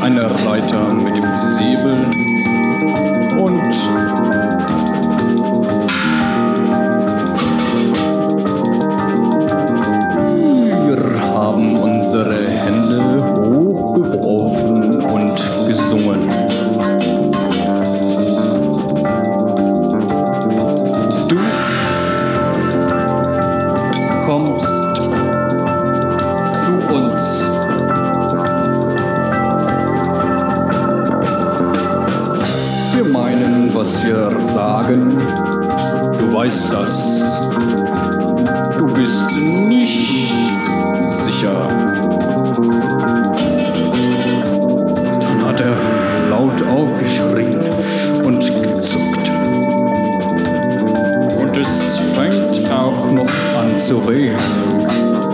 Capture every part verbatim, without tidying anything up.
eine Reiter mit dem Säbel und wir haben unsere Hände hochgeworfen und gesungen. Du kommst zu uns. Wir meinen, was wir sagen. Du weißt das. Du bist nicht sicher. Dann hat er laut aufgeschrien und gezuckt. Und es fängt auch noch an zu regnen.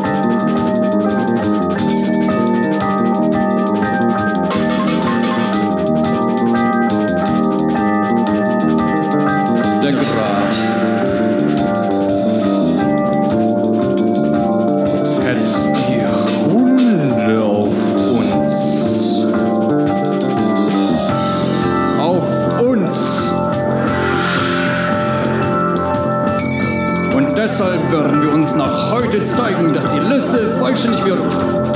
Der Graf hetzt die Hunde auf uns. Auf uns. Und deshalb werden wir uns nach heute zeigen, dass die Liste vollständig wird.